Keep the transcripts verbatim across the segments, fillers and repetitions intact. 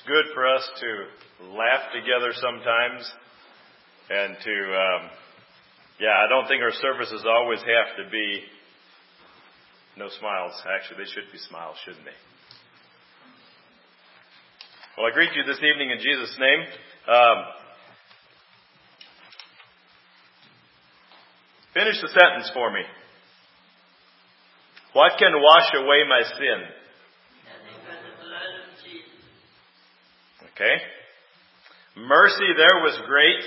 good for us to laugh together sometimes and to, um, yeah, I don't think our services always have to be no smiles. Actually, they should be smiles, shouldn't they? Well, I greet you this evening in Jesus' name. Um, finish the sentence for me. What can wash away my sin? Okay. Mercy there was great,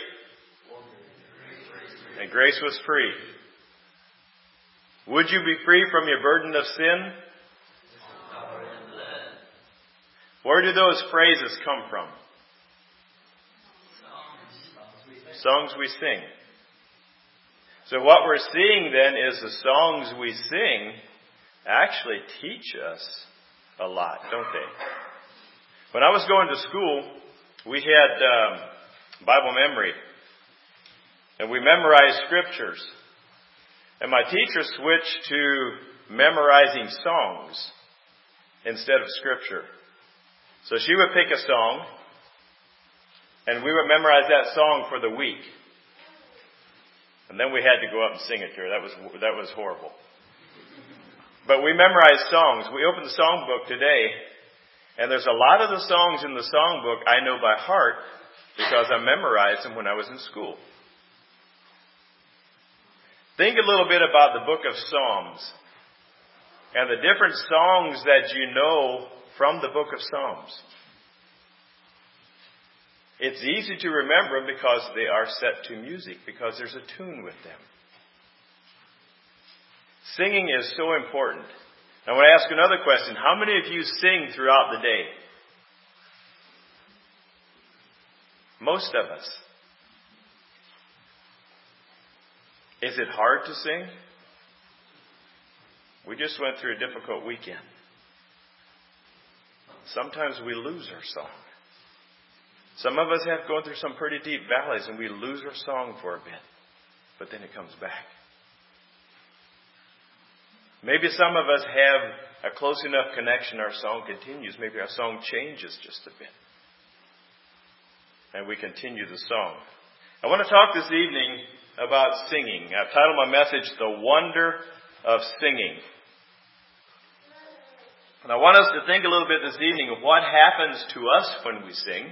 and grace was free. Would you be free from your burden of sin? Where do those phrases come from? Songs we sing. So what we're seeing then is the songs we sing actually teach us a lot, don't they? When I was going to school, we had um, Bible memory. And we memorized scriptures. And my teacher switched to memorizing songs instead of scripture. So she would pick a song, and we would memorize that song for the week. And then we had to go up and sing it to her. That was, that was horrible. But we memorized songs. We opened the songbook today. And there's a lot of the songs in the songbook I know by heart because I memorized them when I was in school. Think a little bit about the book of Psalms and the different songs that you know from the book of Psalms. It's easy to remember them because they are set to music, because there's a tune with them. Singing is so important. I want to ask another question. How many of you sing throughout the day? Most of us. Is it hard to sing? We just went through a difficult weekend. Sometimes we lose our song. Some of us have gone through some pretty deep valleys and we lose our song for a bit. But then it comes back. Maybe some of us have a close enough connection, our song continues. Maybe our song changes just a bit. And we continue the song. I want to talk this evening about singing. I've titled my message, The Wonder of Singing. And I want us to think a little bit this evening of what happens to us when we sing.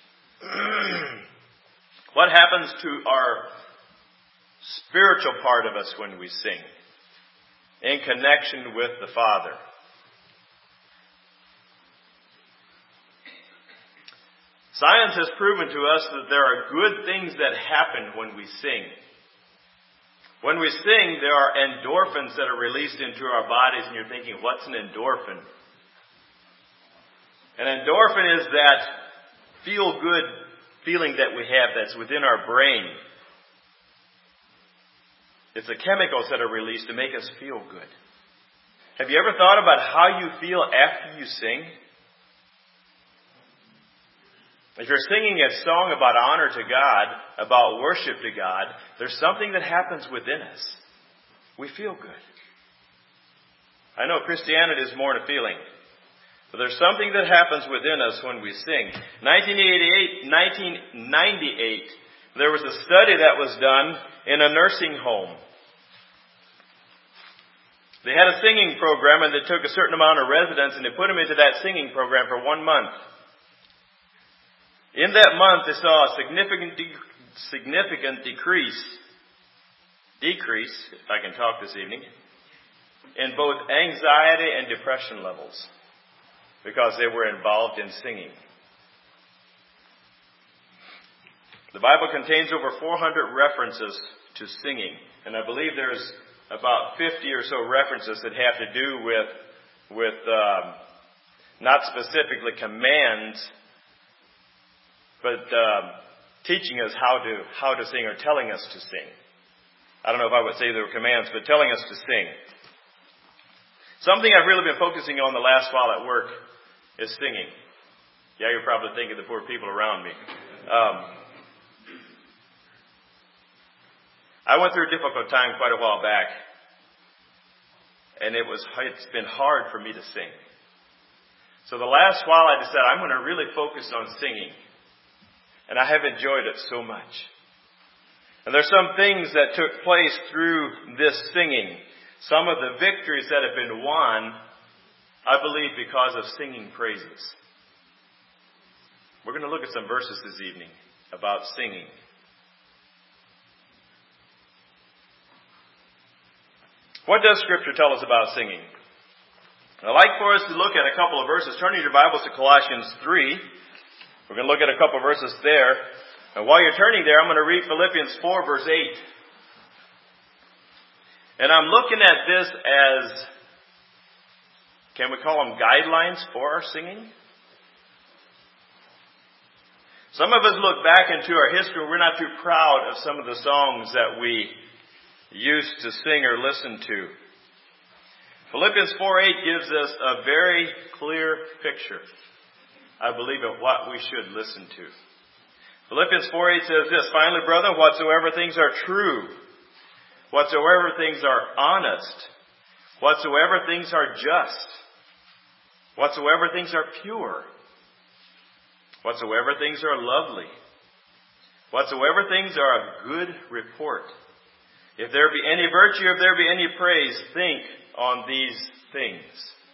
What happens to our spiritual part of us when we sing? In connection with the Father. Science has proven to us that there are good things that happen when we sing. When we sing, there are endorphins that are released into our bodies, and you're thinking, what's an endorphin? An endorphin is that feel-good feeling that we have that's within our brain. It's the chemicals that are released to make us feel good. Have you ever thought about how you feel after you sing? If you're singing a song about honor to God, about worship to God, there's something that happens within us. We feel good. I know Christianity is more than a feeling. But there's something that happens within us when we sing. nineteen eighty-eight, nineteen ninety-eight, there was a study that was done in a nursing home. They had a singing program, and they took a certain amount of residents and they put them into that singing program for one month. In that month, they saw a significant de- significant decrease, decrease, if I can talk this evening, in both anxiety and depression levels because they were involved in singing. The Bible contains over four hundred references to singing, and I believe there's about fifty or so references that have to do with, with um, not specifically commands, but um, teaching us how to how to sing or telling us to sing. I don't know if I would say they were commands, but telling us to sing. Something I've really been focusing on the last while at work is singing. Yeah, you're probably thinking the poor people around me. Um, I went through a difficult time quite a while back, and it was it's been hard for me to sing. So the last while I decided I'm going to really focus on singing. And I have enjoyed it so much. And there's some things that took place through this singing. Some of the victories that have been won, I believe, because of singing praises. We're going to look at some verses this evening about singing. What does Scripture tell us about singing? I'd like for us to look at a couple of verses. Turning your Bibles to Colossians three. We're going to look at a couple of verses there. And while you're turning there, I'm going to read Philippians four, verse eight. And I'm looking at this as, can we call them guidelines for our singing? Some of us look back into our history, we're not too proud of some of the songs that we used to sing or listen to. Philippians four eight gives us a very clear picture, I believe, of what we should listen to. Philippians four eight says this, finally, brethren, whatsoever things are true, whatsoever things are honest, whatsoever things are just, whatsoever things are pure, whatsoever things are lovely, whatsoever things are of good report, if there be any virtue, if there be any praise, think on these things.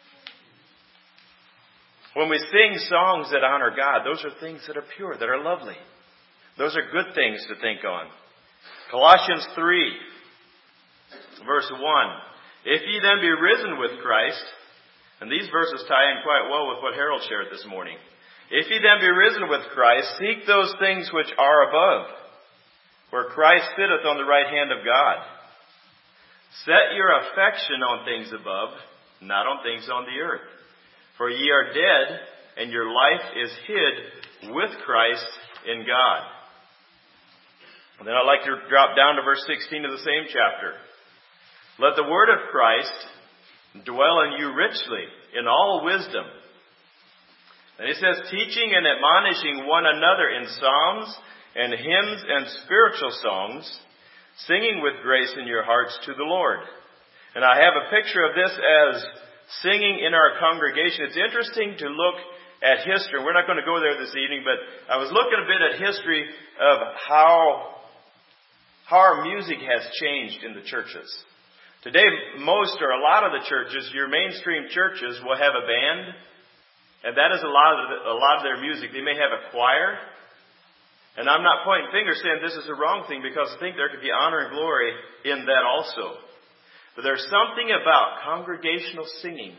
When we sing songs that honor God, those are things that are pure, that are lovely. Those are good things to think on. Colossians three, verse one. If ye then be risen with Christ, and these verses tie in quite well with what Harold shared this morning. If ye then be risen with Christ, seek those things which are above, where Christ sitteth on the right hand of God. Set your affection on things above, not on things on the earth. For ye are dead, and your life is hid with Christ in God. And then I'd like to drop down to verse sixteen of the same chapter. Let the word of Christ dwell in you richly, in all wisdom. And it says, teaching and admonishing one another in psalms and hymns and spiritual songs, singing with grace in your hearts to the Lord. And I have a picture of this as singing in our congregation. It's interesting to look at history. We're not going to go there this evening, but I was looking a bit at history of how, how our music has changed in the churches. Today, most or a lot of the churches, your mainstream churches, will have a band, and that is a lot of the, a lot of their music. They may have a choir. And I'm not pointing fingers saying this is a wrong thing, because I think there could be honor and glory in that also. But there's something about congregational singing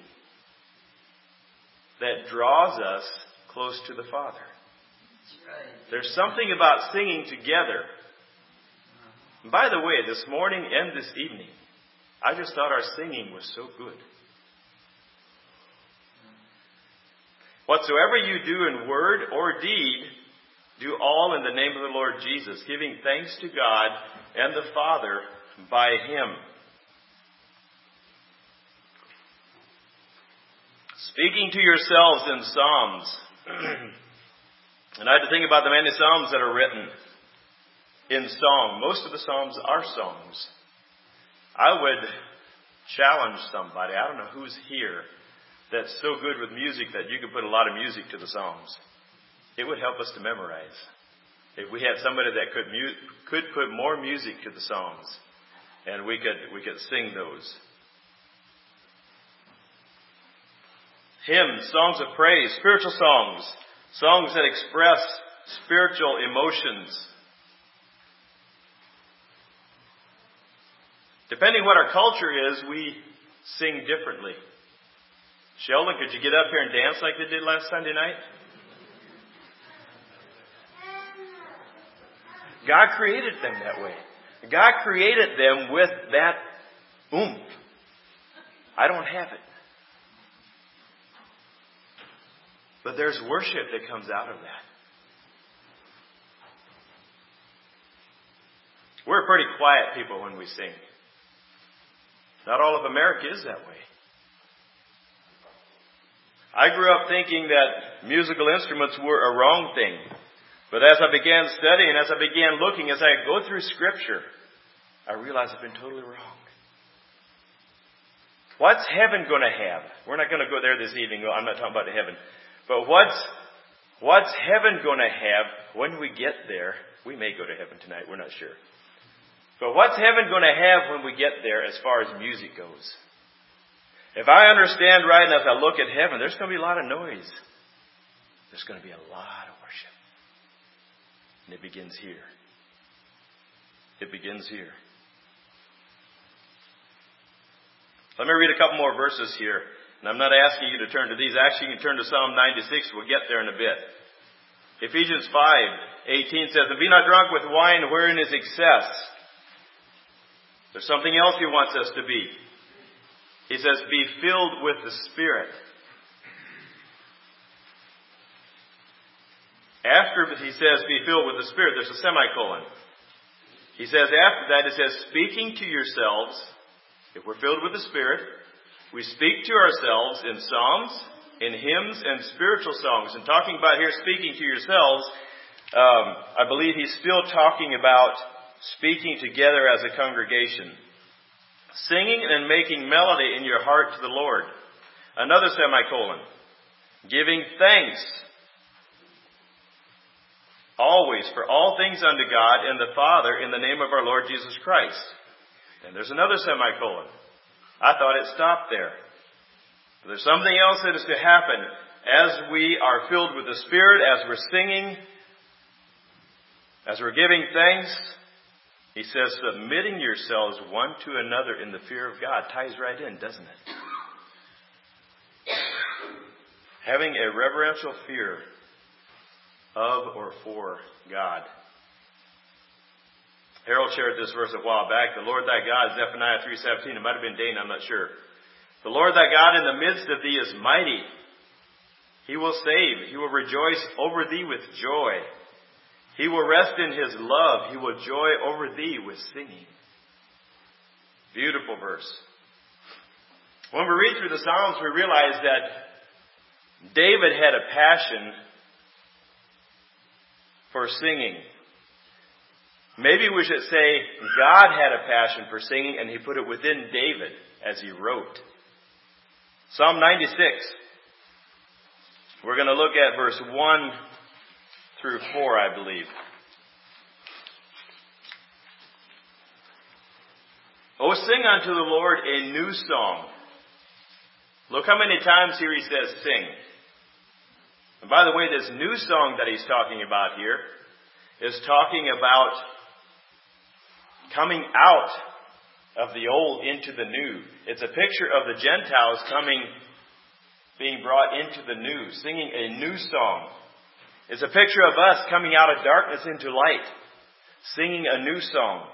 that draws us close to the Father. There's something about singing together. And by the way, this morning and this evening, I just thought our singing was so good. Whatsoever you do in word or deed, do all in the name of the Lord Jesus, giving thanks to God and the Father by Him. Speaking to yourselves in psalms. And I had to think about the many psalms that are written in song. Most of the psalms are songs. I would challenge somebody, I don't know who's here, that's so good with music that you could put a lot of music to the psalms. It would help us to memorize. If we had somebody that could mu- could put more music to the songs, and we could we could sing those. Hymns, songs of praise, spiritual songs, songs that express spiritual emotions. Depending what our culture is, we sing differently. Sheldon, could you get up here and dance like they did last Sunday night? God created them that way. God created them with that oomph. I don't have it. But there's worship that comes out of that. We're pretty quiet people when we sing. Not all of America is that way. I grew up thinking that musical instruments were a wrong thing. But as I began studying, as I began looking, as I go through Scripture, I realized I've been totally wrong. What's heaven going to have? We're not going to go there this evening. I'm not talking about heaven. But what's, what's heaven going to have when we get there? We may go to heaven tonight. We're not sure. But what's heaven going to have when we get there as far as music goes? If I understand right enough, I look at heaven, there's going to be a lot of noise. There's going to be a lot of worship. And it begins here. It begins here. Let me read a couple more verses here. And I'm not asking you to turn to these. Actually, you can turn to Psalm ninety-six. We'll get there in a bit. Ephesians five eighteen says, "And be not drunk with wine wherein is excess." There's something else he wants us to be. He says, "Be filled with the Spirit." After he says, "Be filled with the Spirit," there's a semicolon. He says after that, it says, "Speaking to yourselves," if we're filled with the Spirit, we speak to ourselves in psalms, in hymns, and spiritual songs. And talking about here, speaking to yourselves, um, I believe he's still talking about speaking together as a congregation. Singing and making melody in your heart to the Lord. Another semicolon. Giving thanks always for all things unto God and the Father in the name of our Lord Jesus Christ. And there's another semicolon. I thought it stopped there. But there's something else that is to happen as we are filled with the Spirit, as we're singing, as we're giving thanks. He says, submitting yourselves one to another in the fear of God. Ties right in, doesn't it? Having a reverential fear of or for God. Harold shared this verse a while back. The Lord thy God, Zephaniah three seventeen. It might have been Dane, I'm not sure. The Lord thy God in the midst of thee is mighty. He will save. He will rejoice over thee with joy. He will rest in his love. He will joy over thee with singing. Beautiful verse. When we read through the Psalms, we realize that David had a passion for singing. Maybe we should say God had a passion for singing and he put it within David as he wrote. Psalm ninety-six. We're going to look at verse one through four, I believe. Oh, sing unto the Lord a new song. Look how many times here he says sing. And by the way, this new song that he's talking about here is talking about coming out of the old into the new. It's a picture of the Gentiles coming, being brought into the new, singing a new song. It's a picture of us coming out of darkness into light, singing a new song.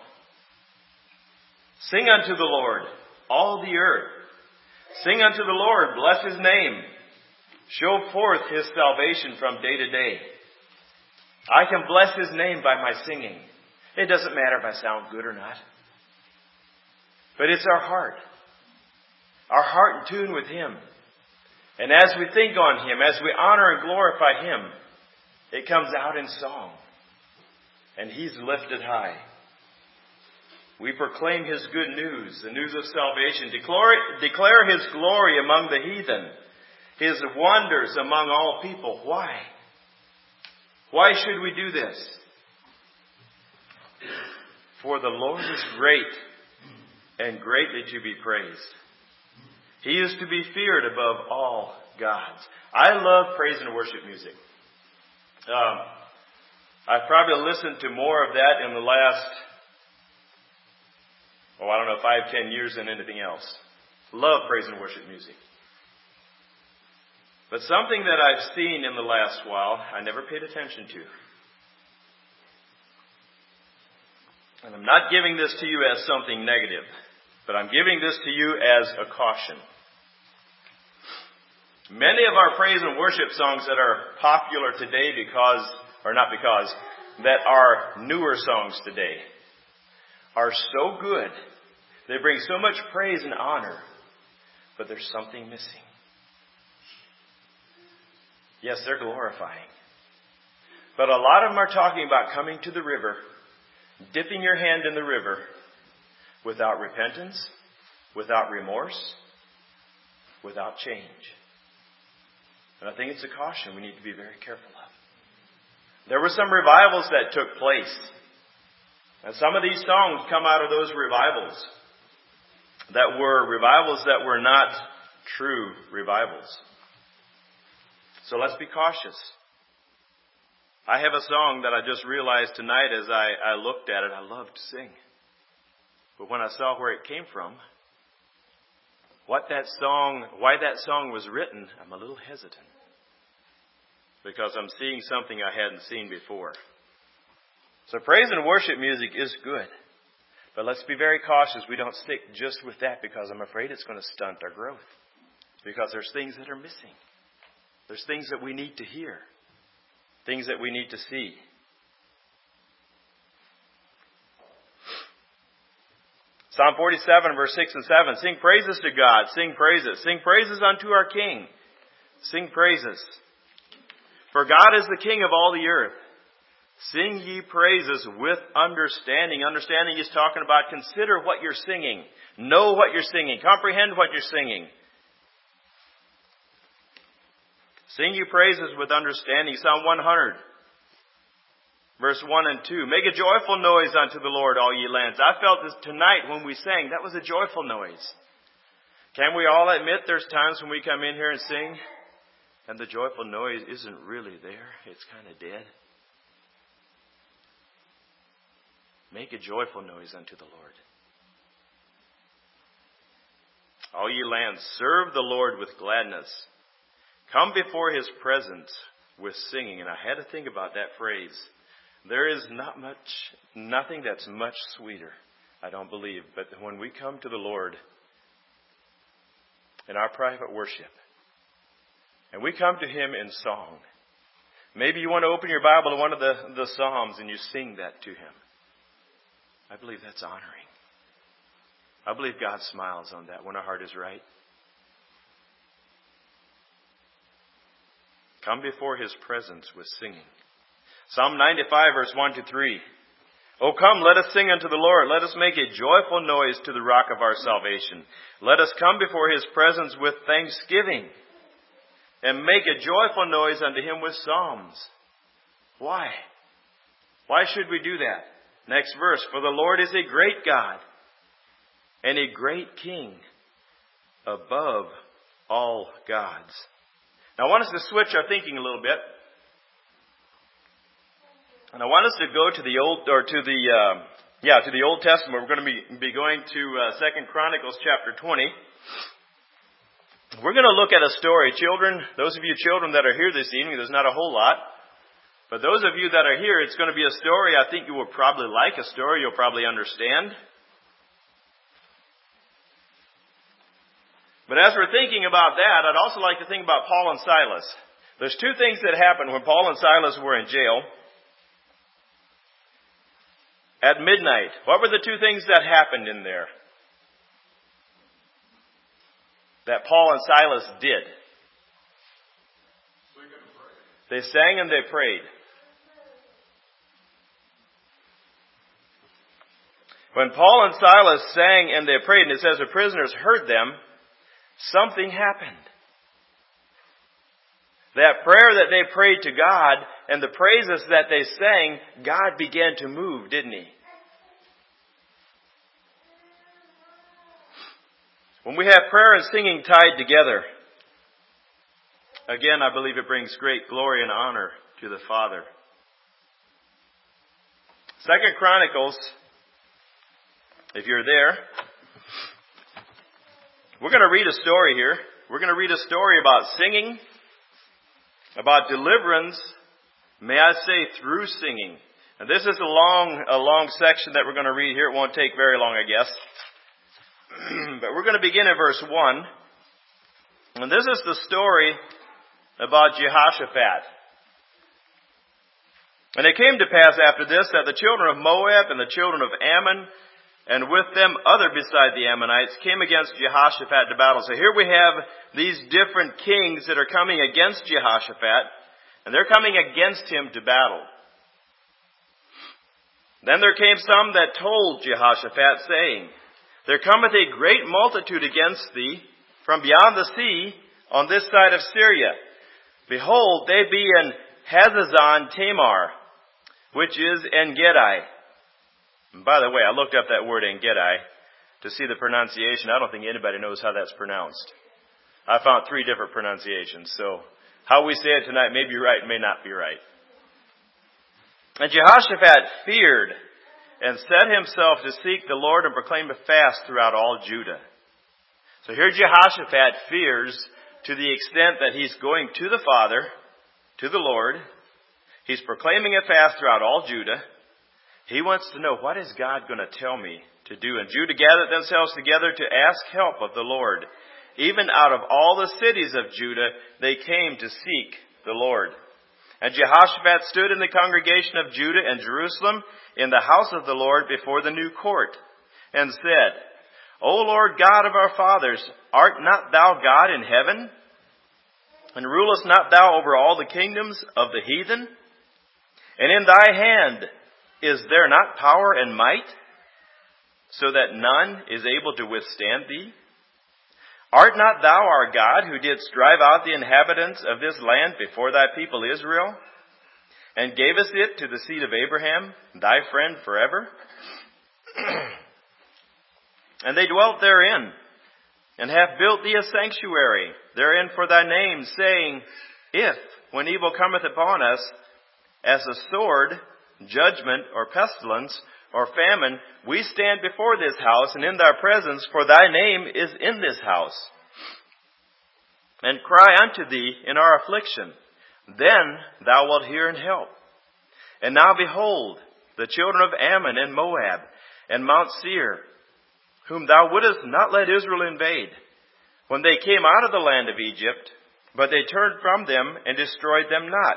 Sing unto the Lord, all the earth. Sing unto the Lord, bless his name. Show forth his salvation from day to day. I can bless his name by my singing. It doesn't matter if I sound good or not. But it's our heart. Our heart in tune with him. And as we think on him, as we honor and glorify him, it comes out in song. And he's lifted high. We proclaim his good news, the news of salvation. Declare, declare his glory among the heathen. His wonders among all people. Why? Why should we do this? For the Lord is great and greatly to be praised. He is to be feared above all gods. I love praise and worship music. Um, I've probably listened to more of that in the last, oh, I don't know, five, ten years than anything else. Love praise and worship music. But something that I've seen in the last while, I never paid attention to. And I'm not giving this to you as something negative, but I'm giving this to you as a caution. Many of our praise and worship songs that are popular today because, or not because, that are newer songs today are so good. They bring so much praise and honor, but there's something missing. Yes, they're glorifying. But a lot of them are talking about coming to the river, dipping your hand in the river without repentance, without remorse, without change. And I think it's a caution we need to be very careful of. There were some revivals that took place. And some of these songs come out of those revivals. That were revivals that were not true revivals. So let's be cautious. I have a song that I just realized tonight as I, I looked at it. I love to sing. But when I saw where it came from, what that song, why that song was written, I'm a little hesitant. Because I'm seeing something I hadn't seen before. So praise and worship music is good. But let's be very cautious we don't stick just with that, because I'm afraid it's going to stunt our growth. Because there's things that are missing. There's things that we need to hear. Things that we need to see. Psalm forty-seven, verse six and seven. Sing praises to God. Sing praises. Sing praises unto our King. Sing praises. For God is the King of all the earth. Sing ye praises with understanding. Understanding is talking about consider what you're singing. Know what you're singing. Comprehend what you're singing. Sing ye praises with understanding. Psalm one hundred, verse one and two. Make a joyful noise unto the Lord, all ye lands. I felt this tonight when we sang. That was a joyful noise. Can we all admit there's times when we come in here and sing and the joyful noise isn't really there? It's kind of dead. Make a joyful noise unto the Lord. All ye lands, serve the Lord with gladness. Come before His presence with singing. And I had to think about that phrase. There is not much, nothing that's much sweeter, I don't believe. But when we come to the Lord in our private worship, and we come to Him in song. Maybe you want to open your Bible to one of the, the Psalms and you sing that to Him. I believe that's honoring. I believe God smiles on that when our heart is right. Come before His presence with singing. Psalm ninety-five, verse one to three. O come, let us sing unto the Lord. Let us make a joyful noise to the rock of our salvation. Let us come before His presence with thanksgiving. And make a joyful noise unto Him with psalms. Why? Why should we do that? Next verse. For the Lord is a great God and a great King above all gods. Now I want us to switch our thinking a little bit. And I want us to go to the old, or to the, uh, yeah, to the Old Testament. We're going to be, be going to uh, Second Chronicles chapter twenty. We're going to look at a story. Children, those of you children that are here this evening, there's not a whole lot. But those of you that are here, it's going to be a story I think you will probably like, a story you'll probably understand. But as we're thinking about that, I'd also like to think about Paul and Silas. There's two things that happened when Paul and Silas were in jail. At midnight, what were the two things that happened in there? That Paul and Silas did. They sang and they prayed. When Paul and Silas sang and they prayed, and it says the prisoners heard them, something happened. That prayer that they prayed to God and the praises that they sang, God began to move, didn't He? When we have prayer and singing tied together, again, I believe it brings great glory and honor to the Father. Second Chronicles, if you're there, we're going to read a story here. We're going to read a story about singing, about deliverance, may I say through singing. And this is a long, a long section that we're going to read here. It won't take very long, I guess. But we're going to begin in verse one. And this is the story about Jehoshaphat. And it came to pass after this that the children of Moab and the children of Ammon, and with them other beside the Ammonites, came against Jehoshaphat to battle. So here we have these different kings that are coming against Jehoshaphat, and they're coming against him to battle. Then there came some that told Jehoshaphat, saying, There cometh a great multitude against thee from beyond the sea on this side of Syria. Behold, they be in Hazazon Tamar, which is En-Gedi. And by the way, I looked up that word En-Gedi to see the pronunciation. I don't think anybody knows how that's pronounced. I found three different pronunciations. So how we say it tonight may be right, may not be right. And Jehoshaphat feared and set himself to seek the Lord and proclaim a fast throughout all Judah. So here Jehoshaphat fears to the extent that he's going to the Father, to the Lord. He's proclaiming a fast throughout all Judah. He wants to know, what is God going to tell me to do? And Judah gathered themselves together to ask help of the Lord. Even out of all the cities of Judah, they came to seek the Lord. And Jehoshaphat stood in the congregation of Judah and Jerusalem in the house of the Lord before the new court, and said, O Lord God of our fathers, art not thou God in heaven? And rulest not thou over all the kingdoms of the heathen? And in thy hand is there not power and might, so that none is able to withstand thee? Art not thou our God, who didst drive out the inhabitants of this land before thy people Israel, and gavest it to the seed of Abraham, thy friend forever? And they dwelt therein, and have built thee a sanctuary therein for thy name, saying, If, when evil cometh upon us, as a sword, judgment, or pestilence, or famine, we stand before this house and in thy presence, for thy name is in this house, and cry unto thee in our affliction. Then thou wilt hear and help. And now behold, the children of Ammon and Moab and Mount Seir, whom thou wouldest not let Israel invade, when they came out of the land of Egypt, but they turned from them and destroyed them not.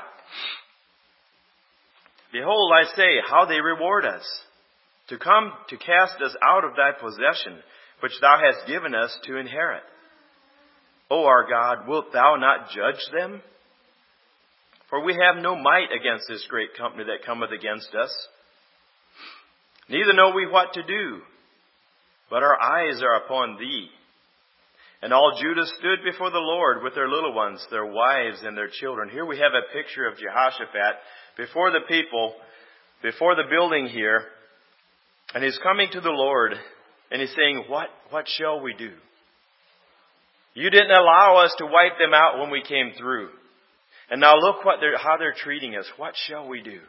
Behold, I say, how they reward us, to come to cast us out of thy possession, which thou hast given us to inherit. O our God, wilt thou not judge them? For we have no might against this great company that cometh against us. Neither know we what to do, but our eyes are upon thee. And all Judah stood before the Lord with their little ones, their wives, and their children. Here we have a picture of Jehoshaphat before the people, before the building here. And he's coming to the Lord, and he's saying, What, what shall we do? You didn't allow us to wipe them out when we came through. And now look what they're, how they're treating us. What shall we do?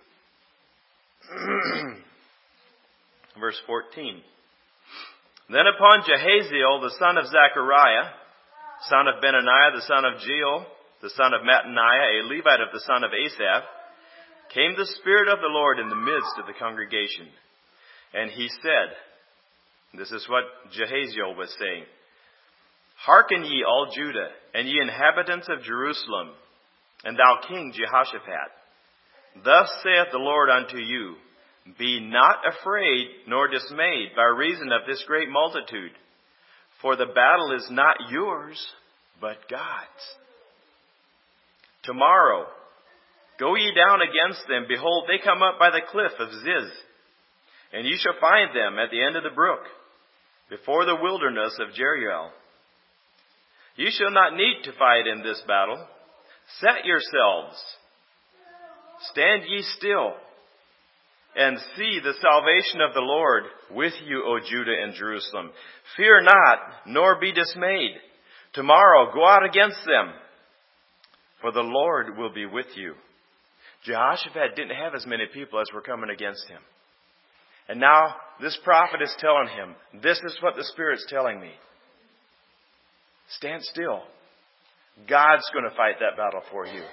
Verse fourteen. Then upon Jehaziel, the son of Zechariah, son of Benaniah, the son of Jeiel, the son of Mattaniah, a Levite of the son of Asaph, came the Spirit of the Lord in the midst of the congregation. And he said, this is what Jehaziel was saying, Hearken ye, all Judah, and ye inhabitants of Jerusalem, and thou King Jehoshaphat. Thus saith the Lord unto you, Be not afraid nor dismayed by reason of this great multitude, for the battle is not yours, but God's. Tomorrow go ye down against them. Behold, they come up by the cliff of Ziz, and ye shall find them at the end of the brook, before the wilderness of Jeruel. Ye shall not need to fight in this battle. Set yourselves, stand ye still, and see the salvation of the Lord with you, O Judah and Jerusalem. Fear not, nor be dismayed. Tomorrow go out against them, for the Lord will be with you. Jehoshaphat didn't have as many people as were coming against him. And now this prophet is telling him, this is what the Spirit's telling me. Stand still. God's going to fight that battle for you.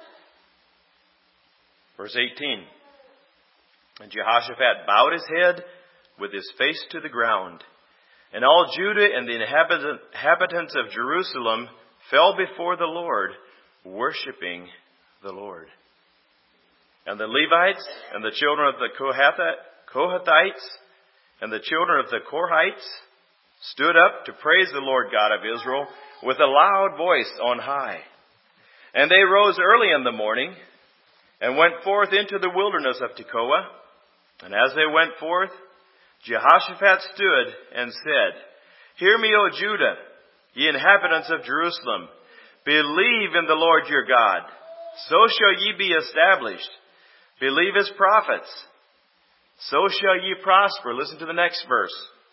Verse eighteen. And Jehoshaphat bowed his head with his face to the ground. And all Judah and the inhabitants of Jerusalem fell before the Lord, worshiping the Lord. And the Levites and the children of the Kohathites and the children of the Korhites stood up to praise the Lord God of Israel with a loud voice on high. And they rose early in the morning and went forth into the wilderness of Tekoa. And as they went forth, Jehoshaphat stood and said, Hear me, O Judah, ye inhabitants of Jerusalem, believe in the Lord your God. So shall ye be established. Believe his prophets. So shall ye prosper. Listen to the next verse.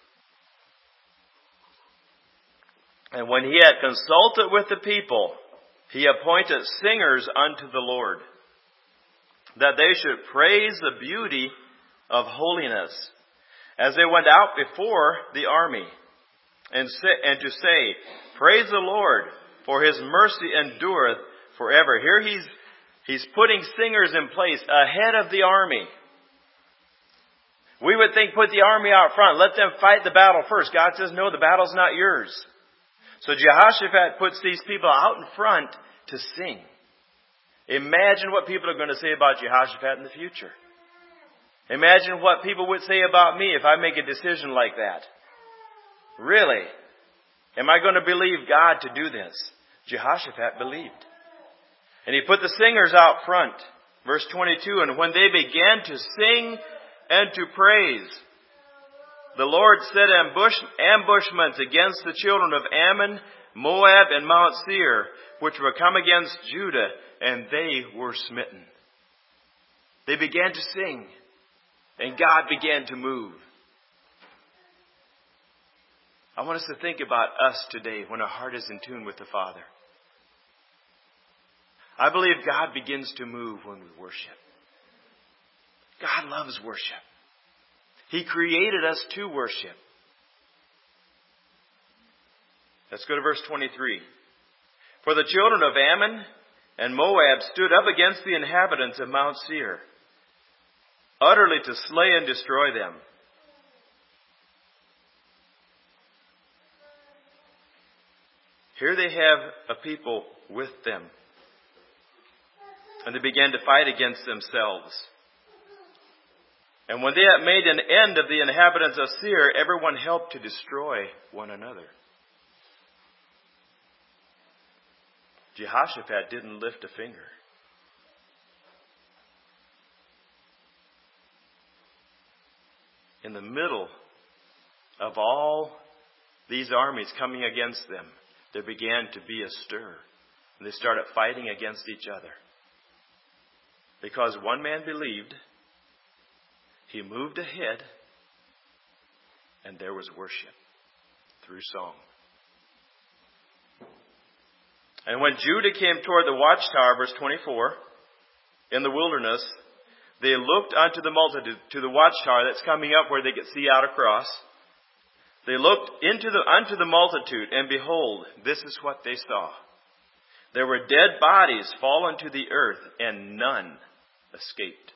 And when he had consulted with the people, he appointed singers unto the Lord, that they should praise the beauty of holiness, as they went out before the army, and, say, and to say, praise the Lord, for his mercy endureth forever. Here he's, he's putting singers in place ahead of the army. We would think, put the army out front, let them fight the battle first. God says, no, the battle's not yours. So Jehoshaphat puts these people out in front to sing. Imagine what people are going to say about Jehoshaphat in the future. Imagine what people would say about me if I make a decision like that. Really? Am I going to believe God to do this? Jehoshaphat believed. And he put the singers out front. Verse twenty-two, and when they began to sing and to praise, the Lord set ambush, ambushments against the children of Ammon, Moab, and Mount Seir, which were come against Judah, and they were smitten. They began to sing, and God began to move. I want us to think about us today when our heart is in tune with the Father. I believe God begins to move when we worship. God loves worship. He created us to worship. Let's go to verse twenty-three. For the children of Ammon and Moab stood up against the inhabitants of Mount Seir, utterly to slay and destroy them. Here they have a people with them, and they began to fight against themselves. And when they had made an end of the inhabitants of Seir, everyone helped to destroy one another. Jehoshaphat didn't lift a finger. In the middle of all these armies coming against them, there began to be a stir. And they started fighting against each other. Because one man believed, he moved ahead, and there was worship through song. And when Judah came toward the watchtower, verse twenty-four, in the wilderness, they looked unto the multitude, to the watchtower that's coming up where they could see out across. They looked into the, unto the multitude, and behold, this is what they saw. There were dead bodies fallen to the earth, and none escaped.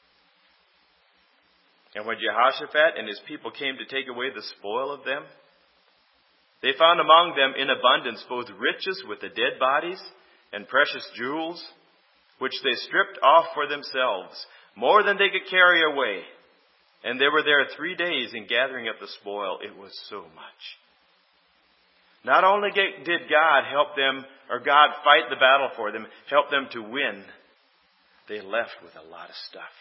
And when Jehoshaphat and his people came to take away the spoil of them, they found among them in abundance both riches with the dead bodies and precious jewels, which they stripped off for themselves, more than they could carry away. And they were there three days in gathering up the spoil. It was so much. Not only did God help them, or God fight the battle for them, help them to win, they left with a lot of stuff.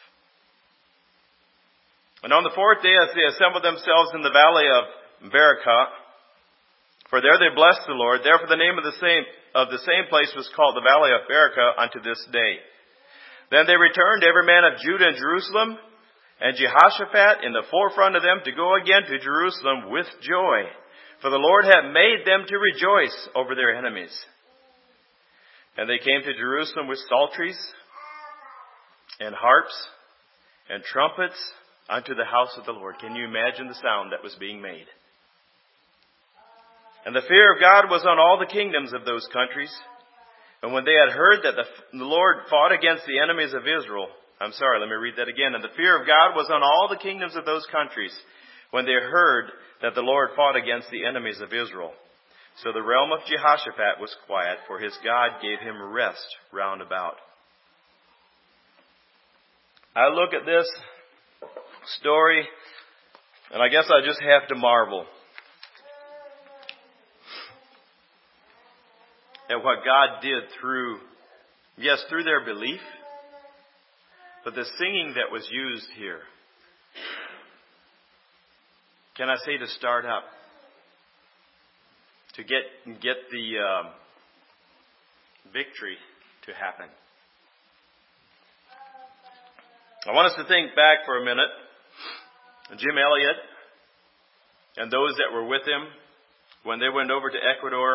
And on the fourth day, as they assembled themselves in the valley of Berachah, for there they blessed the Lord, therefore the name of the same of the same place was called the valley of Berachah unto this day. Then they returned, every man of Judah and Jerusalem, and Jehoshaphat in the forefront of them, to go again to Jerusalem with joy. For the Lord had made them to rejoice over their enemies. And they came to Jerusalem with psalteries and harps and trumpets unto the house of the Lord. Can you imagine the sound that was being made? And the fear of God was on all the kingdoms of those countries. And when they had heard that the, the Lord fought against the enemies of Israel, I'm sorry, let me read that again. And the fear of God was on all the kingdoms of those countries, when they heard that the Lord fought against the enemies of Israel. So the realm of Jehoshaphat was quiet, for his God gave him rest round about. I look at this story, and I guess I just have to marvel at what God did through, yes, through their belief, but the singing that was used here. Can I say to start up? to get get the um, victory to happen. I want us to think back for a minute. Jim Elliot and those that were with him when they went over to Ecuador,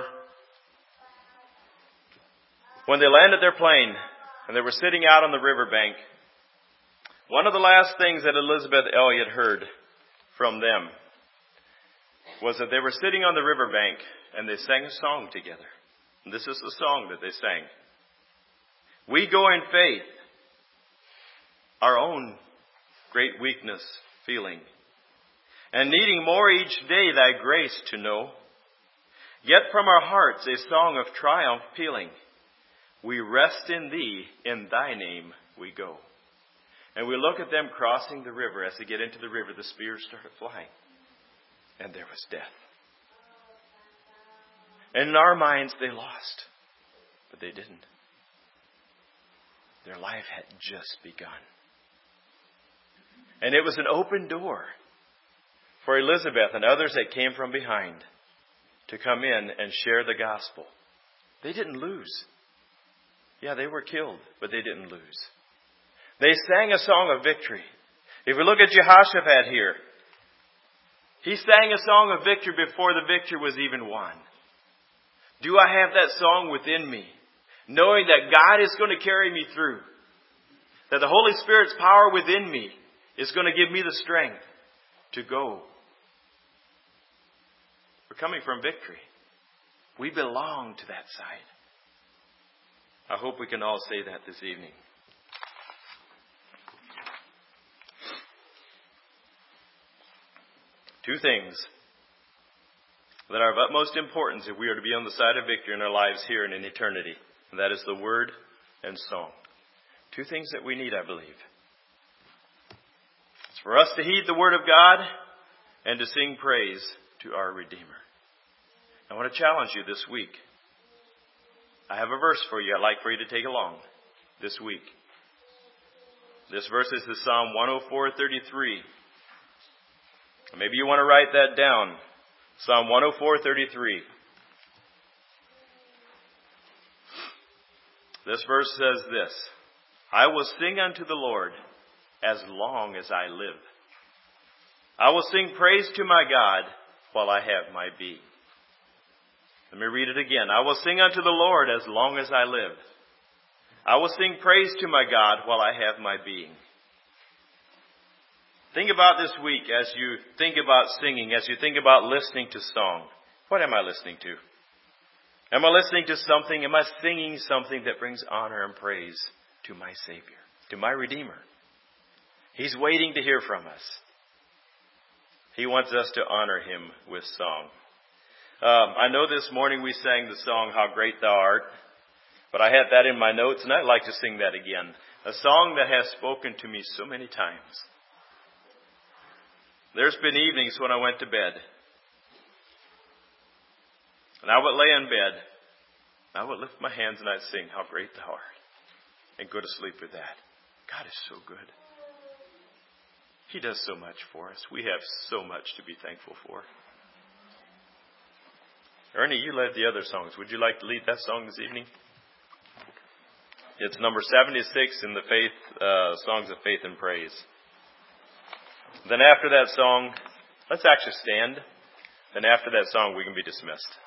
when they landed their plane and they were sitting out on the riverbank, one of the last things that Elizabeth Elliot heard from them was that they were sitting on the riverbank and they sang a song together. And this is the song that they sang. We go in faith, our own great weakness feeling, and needing more each day thy grace to know. Yet from our hearts a song of triumph pealing. We rest in thee, in thy name we go. And we look at them crossing the river. As they get into the river, the spears started flying. And there was death. And in our minds, they lost. But they didn't. Their life had just begun. And it was an open door for Elizabeth and others that came from behind to come in and share the gospel. They didn't lose. Yeah, they were killed, but they didn't lose. They sang a song of victory. If we look at Jehoshaphat here, he sang a song of victory before the victory was even won. Do I have that song within me, knowing that God is going to carry me through? That the Holy Spirit's power within me is going to give me the strength to go. We're coming from victory. We belong to that side. I hope we can all say that this evening. Two things that are of utmost importance if we are to be on the side of victory in our lives here and in eternity. And that is the word and song. Two things that we need, I believe. It's for us to heed the word of God and to sing praise to our Redeemer. I want to challenge you this week. I have a verse for you I'd like for you to take along this week. This verse is the Psalm one oh four thirty-three. Maybe you want to write that down. Psalm one oh four thirty-three. This verse says this: I will sing unto the Lord as long as I live. I will sing praise to my God while I have my being. Let me read it again. I will sing unto the Lord as long as I live. I will sing praise to my God while I have my being. Think about this week as you think about singing, as you think about listening to song. What am I listening to? Am I listening to something? Am I singing something that brings honor and praise to my Savior, to my Redeemer? He's waiting to hear from us. He wants us to honor Him with song. Um, I know this morning we sang the song, How Great Thou Art, but I had that in my notes and I'd like to sing that again. A song that has spoken to me so many times. There's been evenings when I went to bed. And I would lay in bed. I would lift my hands and I'd sing, How Great Thou Art, and go to sleep with that. God is so good. He does so much for us. We have so much to be thankful for. Ernie, you led the other songs. Would you like to lead that song this evening? It's number seventy-six in the faith uh, Songs of Faith and Praise. Then after that song, let's actually stand. Then after that song, we can be dismissed.